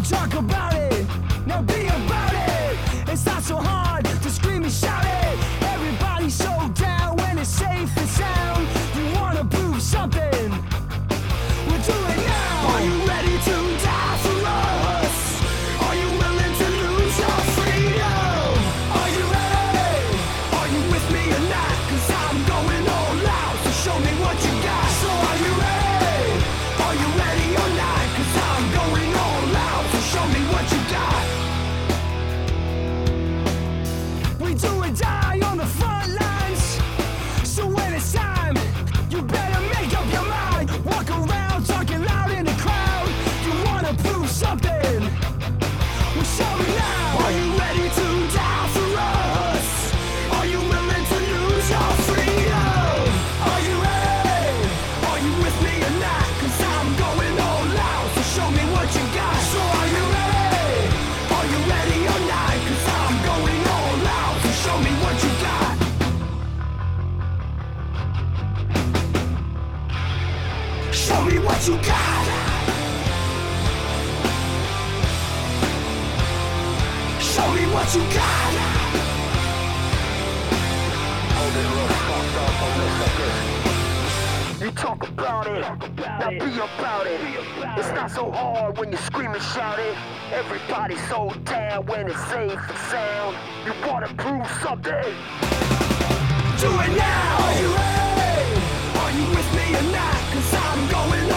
talk about it, now be about it. It's not so hard to scream and shout it. Everybody's so down when it's safe and sound. You wanna prove something? We'll do it now. Are you ready to die for us? Are you willing to lose your freedom? Are you ready? Are you with me or not? 'Cause I'm going all out, so show me what you got. So are you ready? Are you ready or not? 'Cause I'm going all out, so show me what you got. We do or die on the front lines, so when it's time, you better make up your mind. Walk around talking loud in the crowd. You wanna prove something? Well, show me now. Are you ready to die for us? Are you willing to lose your freedom? Are you ready? Are you with me or not? 'Cause I'm going all out, so show me what you got. So are you ready? Are you ready or not? 'Cause I'm going all out, so show me what you got. Show me what you got. Show me what you got. You talk about it, now be about it. It's not so hard when you scream and shout it. Everybody's so down when it's safe and sound. You wanna prove something? Do it now. Are you ready? Are you with me or not? 'Cause I'm going